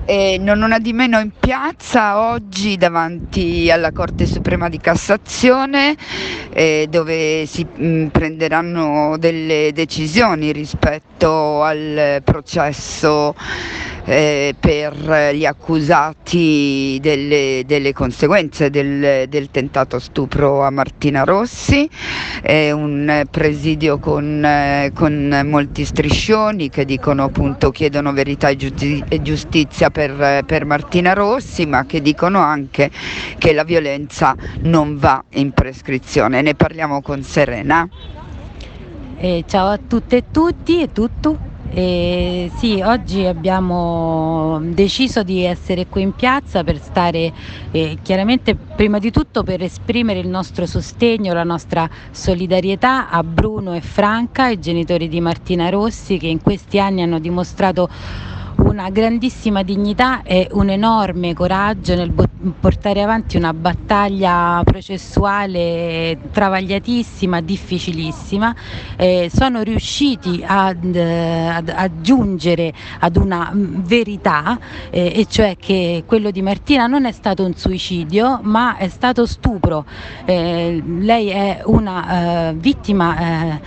E non una di meno in piazza oggi davanti alla Corte Suprema di Cassazione, dove si prenderanno delle decisioni rispetto al processo per gli accusati delle conseguenze del tentato stupro a Martina Rossi. È un presidio con molti striscioni che dicono, appunto, chiedono verità e giustizia per Martina Rossi, ma che dicono anche che la violenza non va in prescrizione. Ne parliamo con Serena. Ciao a tutte e tutti e tutto. Sì, oggi abbiamo deciso di essere qui in piazza per stare, chiaramente prima di tutto per esprimere il nostro sostegno, la nostra solidarietà a Bruno e Franca, i genitori di Martina Rossi, che in questi anni hanno dimostrato una grandissima dignità e un enorme coraggio nel portare avanti una battaglia processuale travagliatissima, difficilissima. Sono riusciti ad giungere ad una verità, e cioè che quello di Martina non è stato un suicidio ma è stato stupro. Lei è una vittima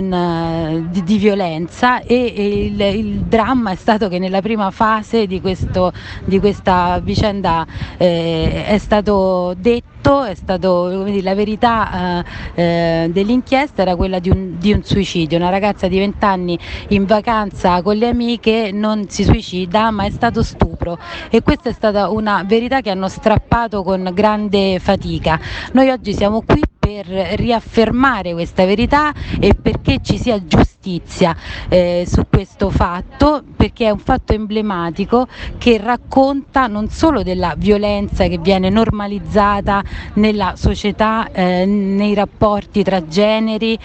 di violenza, e il dramma è stato che nella prima fase di questa vicenda è stato detto, la verità dell'inchiesta era quella di un suicidio. Una ragazza di 20 anni in vacanza con le amiche non si suicida, ma è stato stupro, e questa è stata una verità che hanno strappato con grande fatica. Noi oggi siamo qui per riaffermare questa verità e perché ci sia giustizia su questo fatto, perché è un fatto emblematico che racconta non solo della violenza che viene normalizzata nella società, nei rapporti tra generi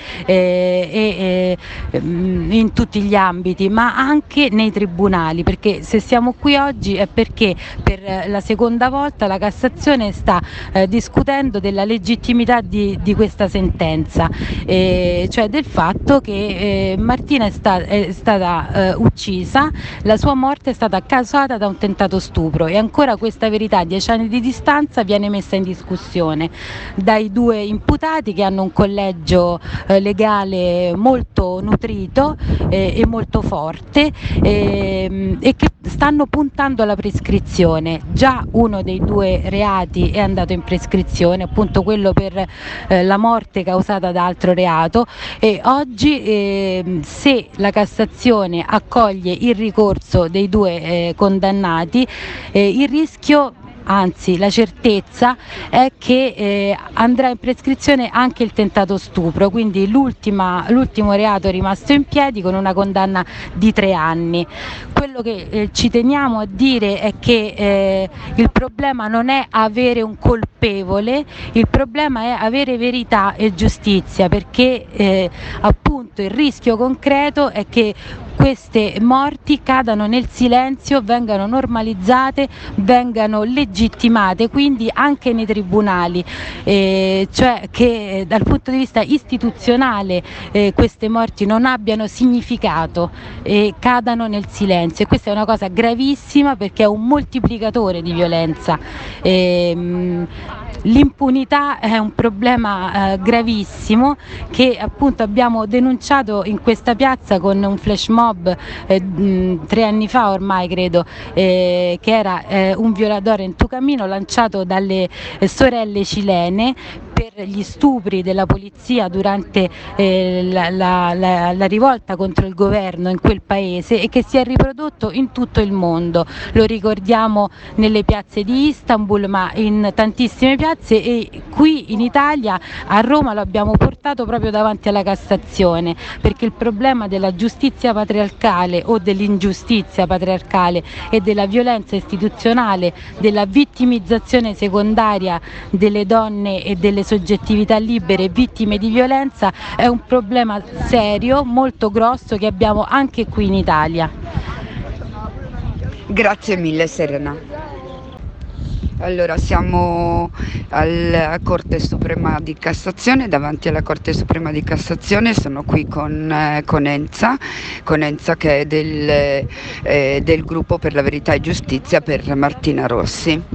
e in tutti gli ambiti, ma anche nei tribunali, perché se siamo qui oggi è perché per la seconda volta la Cassazione sta discutendo della legittimità di questa sentenza, cioè del fatto che Martina è stata uccisa, la sua morte è stata causata da un tentato stupro, e ancora questa verità a 10 anni di distanza viene messa in discussione dai due imputati, che hanno un collegio legale molto nutrito e molto forte, e che stanno puntando alla prescrizione. Già uno dei due reati è andato in prescrizione, appunto quello per la morte causata da altro reato, e oggi se la Cassazione accoglie il ricorso dei due condannati, il rischio, anzi la certezza, è che andrà in prescrizione anche il tentato stupro, quindi l'ultimo reato è rimasto in piedi con una condanna di 3 anni. Quello che ci teniamo a dire è che il problema non è avere un colpevole, il problema è avere verità e giustizia, perché appunto il rischio concreto è che queste morti cadano nel silenzio, vengano normalizzate, vengano legittimate, quindi anche nei tribunali, cioè che dal punto di vista istituzionale queste morti non abbiano significato e cadano nel silenzio, e questa è una cosa gravissima perché è un moltiplicatore di violenza. L'impunità è un problema gravissimo che appunto abbiamo denunciato in questa piazza con un flash mob 3 anni fa ormai credo, che era un violatore in Tucamino lanciato dalle sorelle cilene per gli stupri della polizia durante la rivolta contro il governo in quel paese, e che si è riprodotto in tutto il mondo. Lo ricordiamo nelle piazze di Istanbul, ma in tantissime piazze, e qui in Italia a Roma lo abbiamo portato proprio davanti alla Cassazione, perché il problema della giustizia patriarcale o dell'ingiustizia patriarcale e della violenza istituzionale, della vittimizzazione secondaria delle donne e delle soggettività libere vittime di violenza è un problema serio, molto grosso, che abbiamo anche qui in Italia. Grazie mille Serena. Allora, siamo alla Corte Suprema di Cassazione, davanti alla Corte Suprema di Cassazione, sono qui con Enza che è del gruppo per la verità e giustizia per Martina Rossi.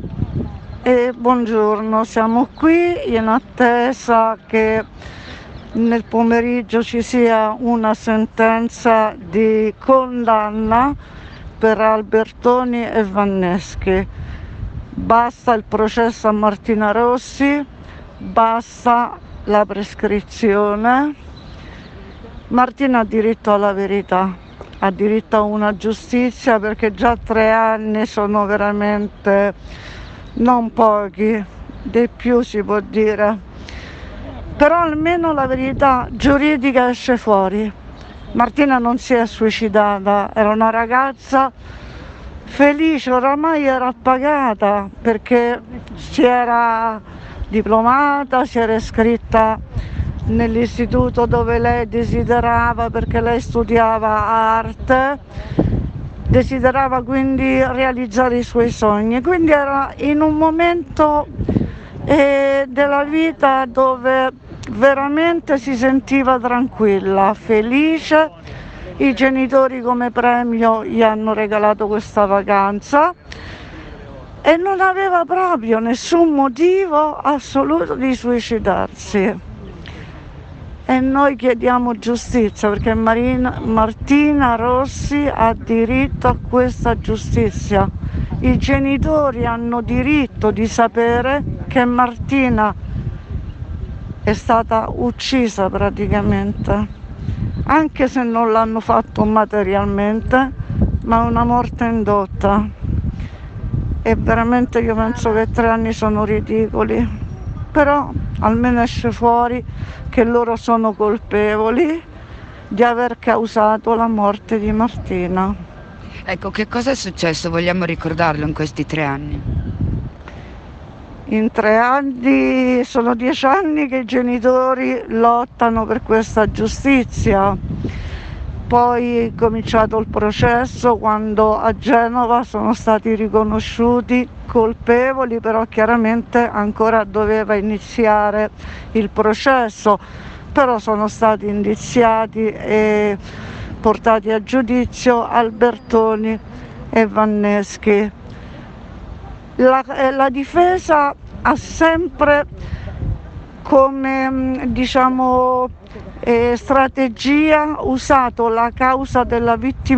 Buongiorno, siamo qui in attesa che nel pomeriggio ci sia una sentenza di condanna per Albertoni e Vanneschi. Basta il processo a Martina Rossi, basta la prescrizione. Martina ha diritto alla verità, ha diritto a una giustizia, perché già 3 anni sono veramente non pochi, di più si può dire. Però almeno la verità giuridica esce fuori. Martina non si è suicidata, era una ragazza felice, oramai era appagata perché si era diplomata, si era iscritta nell'istituto dove lei desiderava, perché lei studiava arte, desiderava quindi realizzare i suoi sogni, quindi era in un momento della vita dove veramente si sentiva tranquilla, felice. I genitori come premio gli hanno regalato questa vacanza e non aveva proprio nessun motivo assoluto di suicidarsi. E noi chiediamo giustizia, perché Martina Rossi ha diritto a questa giustizia. I genitori hanno diritto di sapere che Martina è stata uccisa praticamente, anche se non l'hanno fatto materialmente, ma è una morte indotta. E veramente io penso che 3 anni sono ridicoli, però almeno esce fuori che loro sono colpevoli di aver causato la morte di Martina. Ecco, che cosa è successo? Vogliamo ricordarlo in questi 3 anni? In 3 anni, sono 10 anni che i genitori lottano per questa giustizia. Poi è cominciato il processo quando a Genova sono stati riconosciuti colpevoli, però chiaramente ancora doveva iniziare il processo, però sono stati indiziati e portati a giudizio Albertoni e Vanneschi. La difesa ha sempre come strategia usato la causa della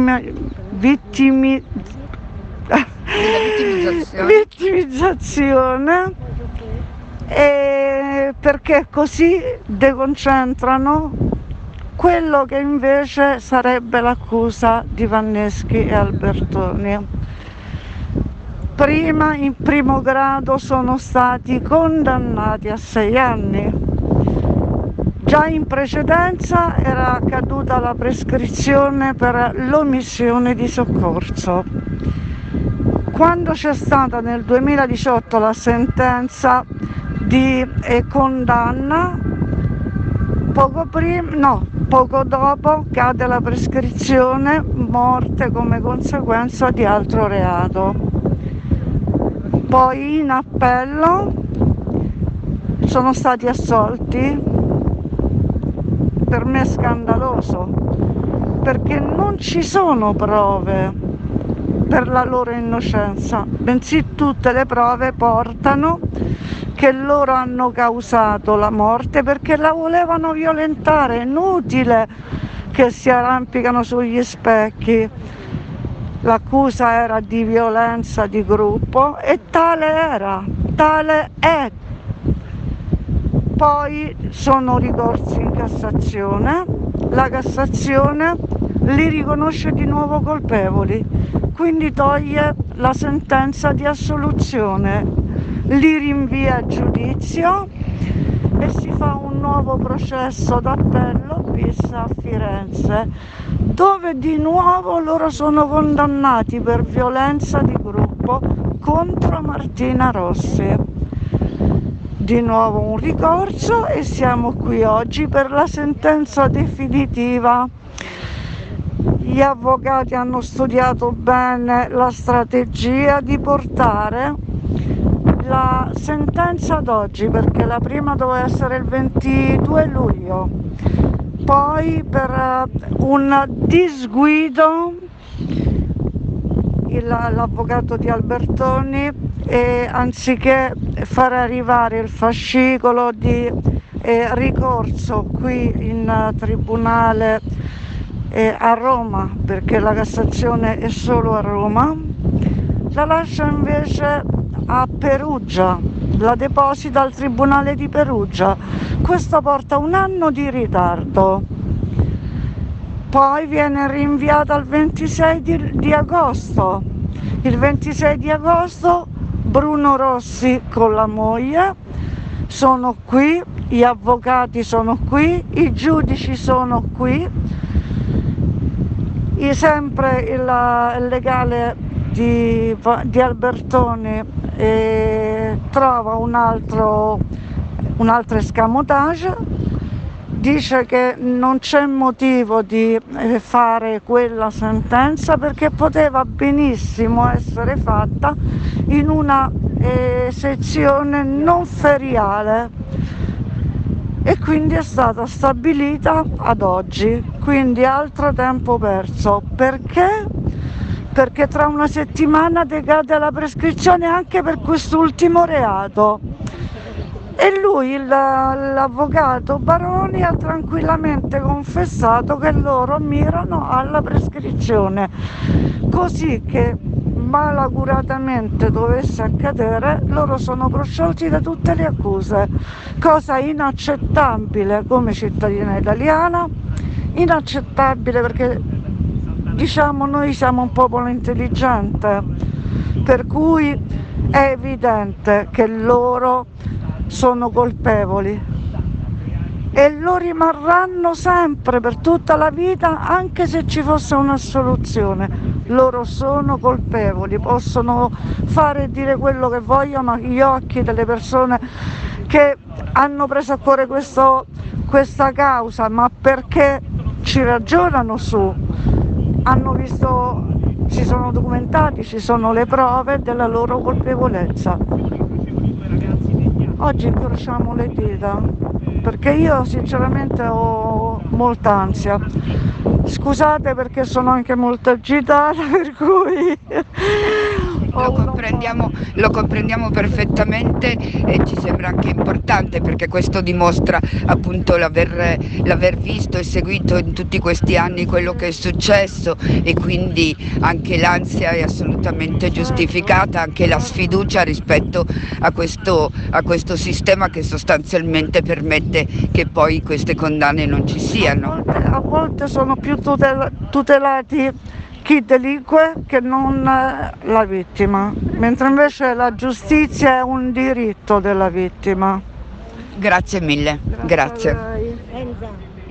vittimizzazione, perché così deconcentrano quello che invece sarebbe l'accusa di Vanneschi e Albertoni. Prima, in primo grado, sono stati condannati a 6 anni. Già in precedenza era caduta la prescrizione per l'omissione di soccorso. Quando c'è stata nel 2018 la sentenza di condanna, poco dopo cade la prescrizione, morte come conseguenza di altro reato. Poi in appello sono stati assolti. Per me è scandaloso, perché non ci sono prove per la loro innocenza, bensì tutte le prove portano che loro hanno causato la morte perché la volevano violentare. È inutile che si arrampicano sugli specchi. L'accusa era di violenza di gruppo e tale è. Poi sono ricorsi in Cassazione, la Cassazione li riconosce di nuovo colpevoli, quindi toglie la sentenza di assoluzione, li rinvia a giudizio e si fa un nuovo processo d'appello bis a Firenze, dove di nuovo loro sono condannati per violenza di gruppo contro Martina Rossi. Di nuovo un ricorso e siamo qui oggi per la sentenza definitiva. Gli avvocati hanno studiato bene la strategia di portare la sentenza d'oggi, perché la prima doveva essere il 22 luglio, poi per un disguido l'avvocato di Albertoni, anziché far arrivare il fascicolo di ricorso qui in tribunale a Roma, perché la Cassazione è solo a Roma, la lascia invece a Perugia, la deposita al Tribunale di Perugia. Questo porta un anno di ritardo. Poi viene rinviata al 26 di agosto. Il 26 di agosto Bruno Rossi con la moglie sono qui, gli avvocati sono qui, i giudici sono qui, sempre il legale di Albertoni trova un altro escamotage, dice che non c'è motivo di fare quella sentenza perché poteva benissimo essere fatta in una sezione non feriale, e quindi è stata stabilita ad oggi, quindi altro tempo perso. Perché? Perché tra una settimana decade la prescrizione anche per quest'ultimo reato. E lui, l'avvocato Baroni, ha tranquillamente confessato che loro mirano alla prescrizione, così che malaguratamente dovesse accadere, loro sono prosciolti da tutte le accuse, cosa inaccettabile come cittadina italiana, inaccettabile perché diciamo noi siamo un popolo intelligente, per cui è evidente che loro sono colpevoli e lo rimarranno sempre per tutta la vita, anche se ci fosse un'assoluzione. Loro sono colpevoli, possono fare e dire quello che vogliono, ma gli occhi delle persone che hanno preso a cuore questa causa, ma perché ci ragionano su, hanno visto, si sono documentati, ci sono le prove della loro colpevolezza. Oggi incrociamo le dita, perché io sinceramente ho molta ansia. Scusate perché sono anche molto agitata, per cui lo comprendiamo perfettamente, e ci sembra anche importante perché questo dimostra appunto l'aver visto e seguito in tutti questi anni quello che è successo, e quindi anche l'ansia è assolutamente giustificata, anche la sfiducia rispetto a questo sistema che sostanzialmente permette che poi queste condanne non ci siano. A volte sono più tutelati chi delinque che non la vittima, mentre invece la giustizia è un diritto della vittima. Grazie mille. Grazie. A lei.